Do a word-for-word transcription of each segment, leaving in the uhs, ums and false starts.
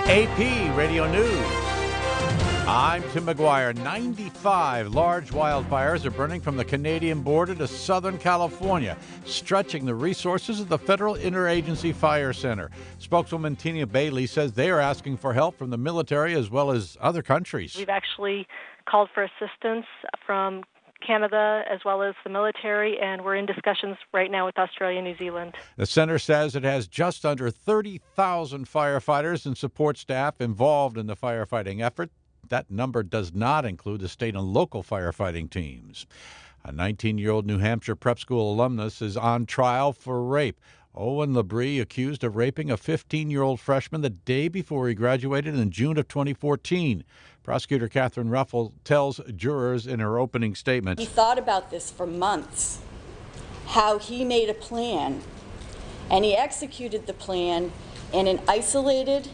A P Radio News. I'm Tim McGuire. ninety-five large wildfires are burning from the Canadian border to Southern California, stretching the resources of the Federal Interagency Fire Center. Spokeswoman Tina Bailey says they are asking for help from the military as well as other countries. We've actually called for assistance from Canada as well as the military, and we're in discussions right now with Australia and New Zealand. The center says it has just under thirty thousand firefighters and support staff involved in the firefighting effort. That number does not include the state and local firefighting teams. A nineteen-year-old New Hampshire prep school alumnus is on trial for rape. Owen Labrie accused of raping a fifteen-year-old freshman the day before he graduated in June of twenty fourteen. Prosecutor Catherine Ruffle tells jurors in her opening statement, he thought about this for months, how he made a plan, and he executed the plan in an isolated,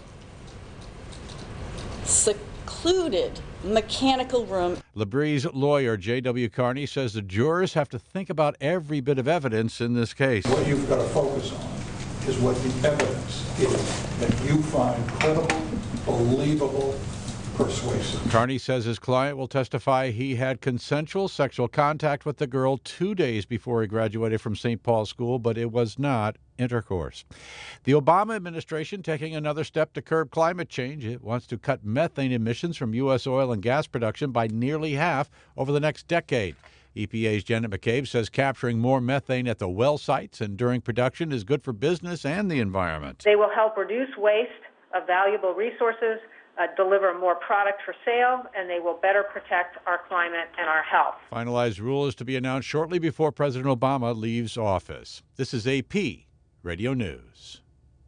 secluded mechanical room. Labrie's lawyer, J W. Carney, says the jurors have to think about every bit of evidence in this case. What you've got to focus on is what the evidence is that you find credible, believable, persuasive. Carney says his client will testify he had consensual sexual contact with the girl two days before he graduated from Saint Paul's School, but it was not intercourse. The Obama administration taking another step to curb climate change. It wants to cut methane emissions from U S oil and gas production by nearly half over the next decade. E P A's Janet McCabe says capturing more methane at the well sites and during production is good for business and the environment. They will help reduce waste of valuable resources, Uh, deliver more product for sale, and they will better protect our climate and our health. Finalized rule is to be announced shortly before President Obama leaves office. This is A P Radio News.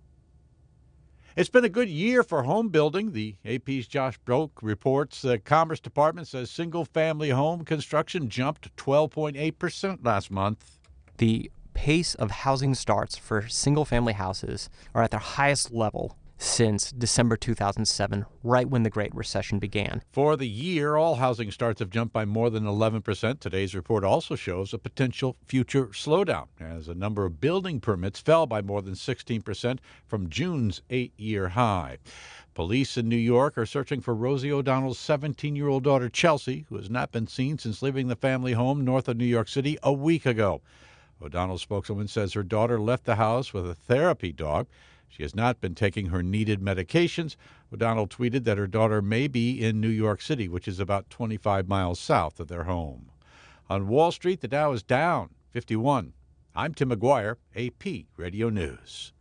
It's been a good year for home building. The A P's Josh Broke reports the Commerce Department says single-family home construction jumped twelve point eight percent last month. The pace of housing starts for single-family houses are at their highest level since December two thousand seven, right when the Great Recession began. For the year, all housing starts have jumped by more than eleven percent. Today's report also shows a potential future slowdown, as a number of building permits fell by more than sixteen percent from June's eight-year high. Police in New York are searching for Rosie O'Donnell's seventeen-year-old daughter, Chelsea, who has not been seen since leaving the family home north of New York City a week ago. O'Donnell's spokeswoman says her daughter left the house with a therapy dog. She has not been taking her needed medications. O'Donnell tweeted that her daughter may be in New York City, which is about twenty-five miles south of their home. On Wall Street, the Dow is down fifty-one. I'm Tim McGuire, A P Radio News.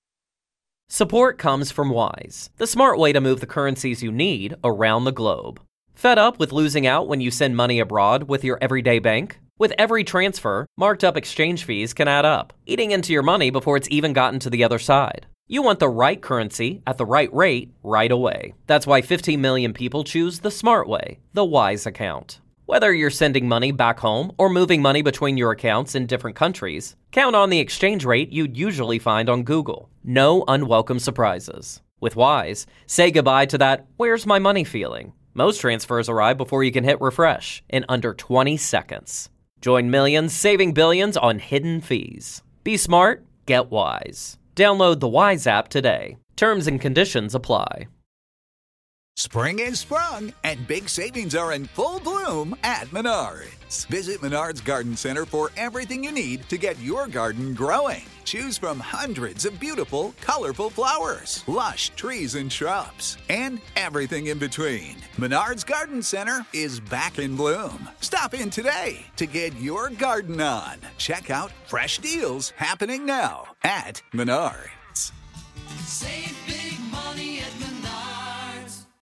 Support comes from Wise, the smart way to move the currencies you need around the globe. Fed up with losing out when you send money abroad with your everyday bank? With every transfer, marked up exchange fees can add up, eating into your money before it's even gotten to the other side. You want the right currency at the right rate right away. That's why fifteen million people choose the smart way, the Wise account. Whether you're sending money back home or moving money between your accounts in different countries, count on the exchange rate you'd usually find on Google. No unwelcome surprises. With Wise, say goodbye to that "where's my money" feeling. Most transfers arrive before you can hit refresh in under twenty seconds. Join millions saving billions on hidden fees. Be smart, get Wise. Download the Wise app today. Terms and conditions apply. Spring is sprung, and big savings are in full bloom at Menards. Visit Menards Garden Center for everything you need to get your garden growing. Choose from hundreds of beautiful, colorful flowers, lush trees and shrubs, and everything in between. Menards Garden Center is back in bloom. Stop in today to get your garden on. Check out fresh deals happening now at Menards. Save big money